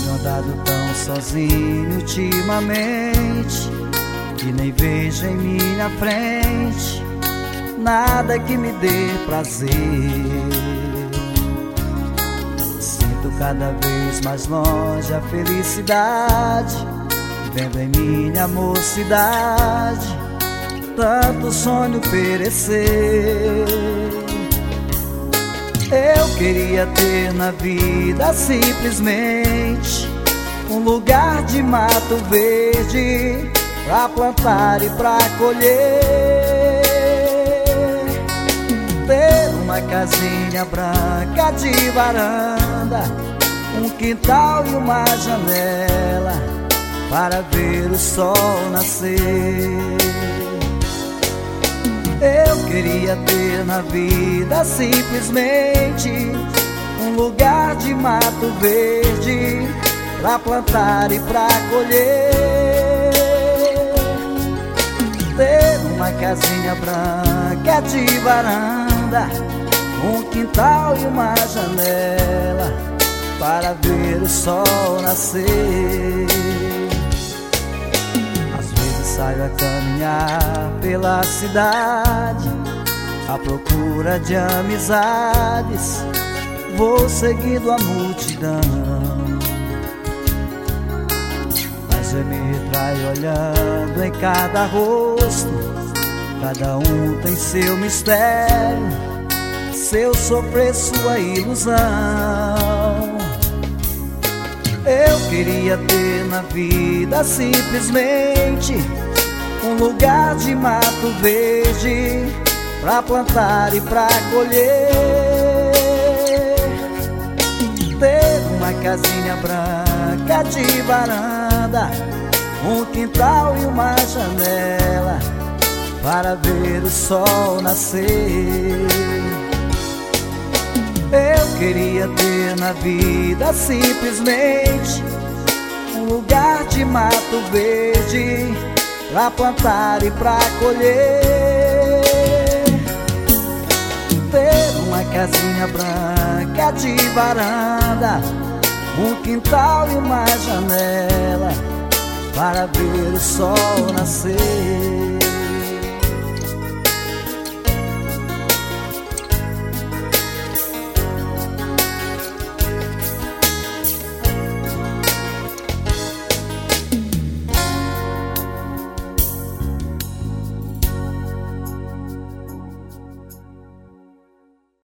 Tenho andado tão sozinho ultimamente que nem vejo em minha frente nada que me dê prazer. Sinto cada vez mais longe a felicidade, vendo em minha mocidade tanto sonho perecer. Eu queria ter na vida simplesmente um lugar de mato verde pra plantar e pra colher, ter uma casinha branca de varanda, um quintal e uma janela para ver o sol nascer. Eu queria ter na vida simplesmente um lugar de mato verde pra plantar e pra colher, ter uma casinha branca de varanda, um quintal e uma janela para ver o sol nascer. Saio a caminhar pela cidade à procura de amizades, vou seguindo a multidão, mas eu me traio olhando em cada rosto. Cada um tem seu mistério, seu sofrer, sua ilusão. Eu queria ter na vida simplesmente um lugar de mato verde pra plantar e pra colher, ter uma casinha branca de varanda, um quintal e uma janela para ver o sol nascer. Eu queria ter na vida simplesmente um lugar de mato verde pra plantar e pra colher, ter uma casinha branca de varanda, um quintal e uma janela para ver o sol nascer.